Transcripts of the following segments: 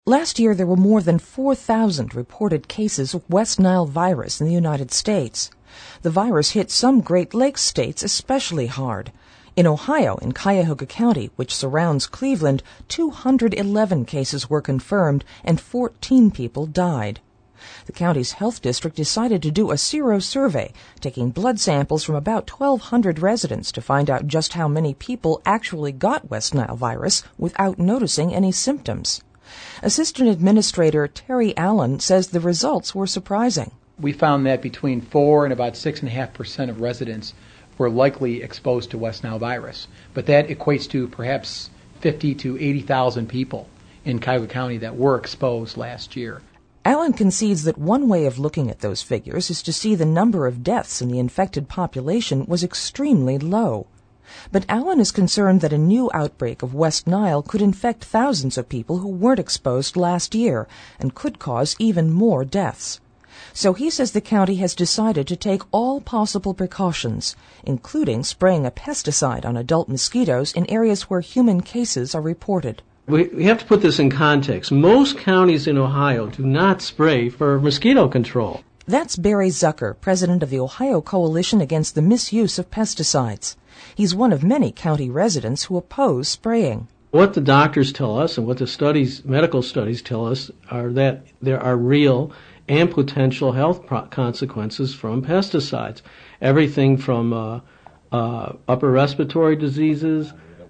Last year, there were more than 4,000 reported cases of West Nile virus in the United States. The virus hit some Great Lakes states especially hard. In Ohio, in Cuyahoga County, which surrounds Cleveland, 211 cases were confirmed and 14 people died. The county's health district decided to do a sero-survey, taking blood samples from about 1,200 residents to find out just how many people actually got West Nile virus without noticing any symptoms. Assistant Administrator Terry Allen says the results were surprising. We found that between 4 and about 6.5% of residents were likely exposed to West Nile virus. But that equates to perhaps 50 to 80,000 people in Cuyahoga County that were exposed last year. Allen concedes that one way of looking at those figures is to see the number of deaths in the infected population was extremely low. But Allen is concerned that a new outbreak of West Nile could infect thousands of people who weren't exposed last year and could cause even more deaths. So he says the county has decided to take all possible precautions, including spraying a pesticide on adult mosquitoes in areas where human cases are reported. We have to put this in context. Most counties in Ohio do not spray for mosquito control. That's Barry Zucker, president of the Ohio Coalition Against the Misuse of Pesticides. He's one of many county residents who oppose spraying. What the doctors tell us and what the medical studies tell us are that there are real and potential health consequences from pesticides. Everything from upper respiratory diseases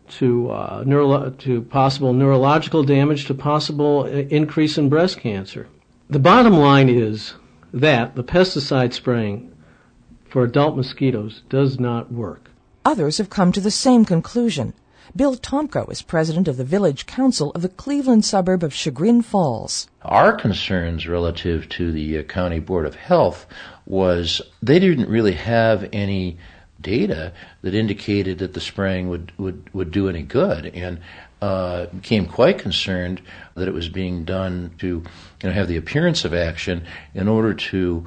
to possible neurological damage to possible increase in breast cancer. The bottom line is that the pesticide spraying for adult mosquitoes does not work. Others have come to the same conclusion. Bill Tomko is president of the Village Council of the Cleveland suburb of Chagrin Falls. Our concerns relative to the County Board of Health was they didn't really have any data that indicated that the spraying would do any good, and became quite concerned that it was being done to have the appearance of action in order to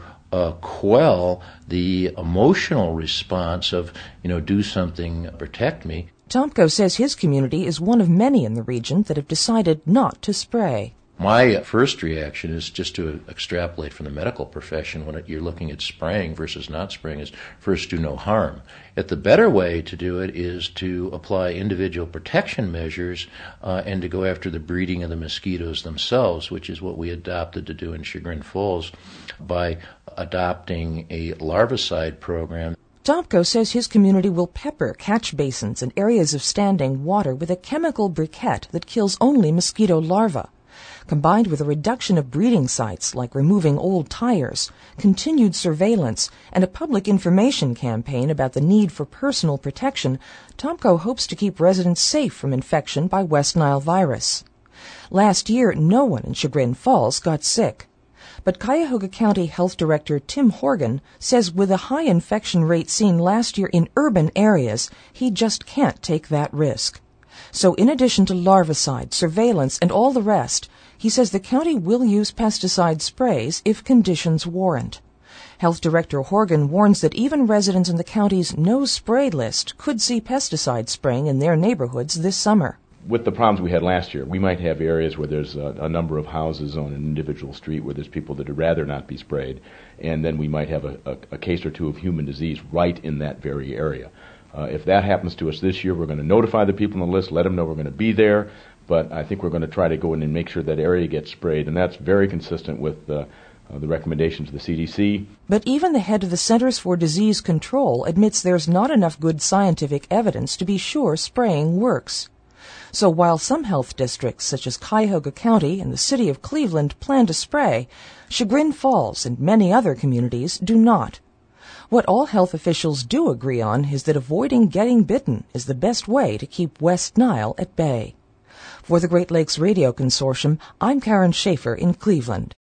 quell the emotional response of do something, protect me. Tomko says his community is one of many in the region that have decided not to spray. My first reaction is just to extrapolate from the medical profession when you're looking at spraying versus not spraying is first do no harm. Yet the better way to do it is to apply individual protection measures and to go after the breeding of the mosquitoes themselves, which is what we adopted to do in Chagrin Falls by adopting a larvicide program. Tomko says his community will pepper catch basins and areas of standing water with a chemical briquette that kills only mosquito larvae. Combined with a reduction of breeding sites like removing old tires, continued surveillance, and a public information campaign about the need for personal protection, Tomko hopes to keep residents safe from infection by West Nile virus. Last year, no one in Chagrin Falls got sick. But Cuyahoga County Health Director Tim Horgan says with a high infection rate seen last year in urban areas, he just can't take that risk. So in addition to larvicide, surveillance, and all the rest, he says the county will use pesticide sprays if conditions warrant. Health Director Horgan warns that even residents in the county's no-spray list could see pesticide spraying in their neighborhoods this summer. With the problems we had last year, we might have areas where there's a number of houses on an individual street where there's people that would rather not be sprayed, and then we might have a case or two of human disease right in that very area. If that happens to us this year, we're going to notify the people on the list, let them know we're going to be there, but I think we're going to try to go in and make sure that area gets sprayed, and that's very consistent with the recommendations of the CDC. But even the head of the Centers for Disease Control admits there's not enough good scientific evidence to be sure spraying works. So while some health districts, such as Cuyahoga County and the city of Cleveland, plan to spray, Chagrin Falls and many other communities do not. What all health officials do agree on is that avoiding getting bitten is the best way to keep West Nile at bay. For the Great Lakes Radio Consortium, I'm Karen Schaefer in Cleveland.